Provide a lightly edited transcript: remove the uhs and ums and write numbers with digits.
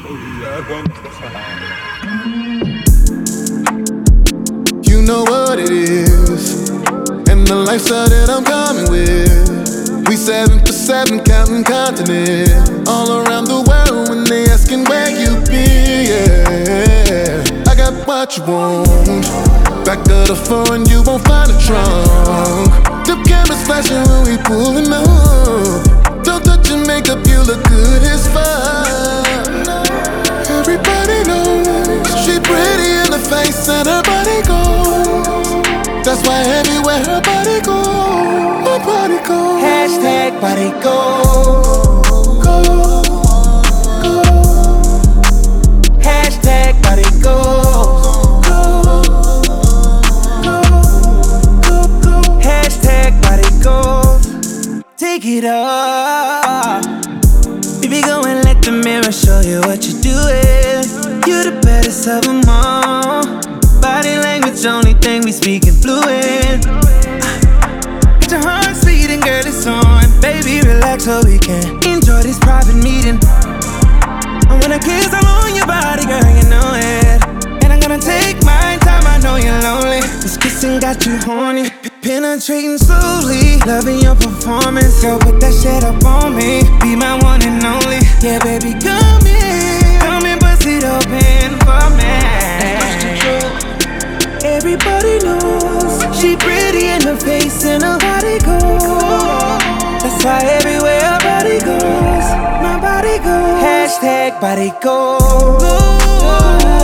You know what it is, and the lifestyle that I'm coming with. We 7 for 7 counting continents, all around the world when they asking where you be, yeah. I got what you want, back of the phone you won't find a trunk. The cameras flashing when we pulling up. Don't touch your makeup, you look good as fuck. Everybody knows she pretty in the face and her body goes. That's why everywhere her body goes, her body goes. Hashtag body goes. Hashtag body goes. Hashtag body goes. Take it off. Baby, go and let the mirror show you what you're doing. You're the baddest of them all. Body language, only thing we speaking fluent. Get your heart speeding, girl, it's on. Baby, relax so we can enjoy this private meeting. I wanna kiss all on your body, girl, you know it. And I'm gonna take my time, I know you're lonely. This kissing got you horny, penetrating slowly. Loving your performance, girl, put that shit up on me. Be my one and only, yeah, baby, come in, bust it open for me. Everybody knows she pretty in her face and her body goes. That's why everywhere her body goes, my body goes. Hashtag body goes.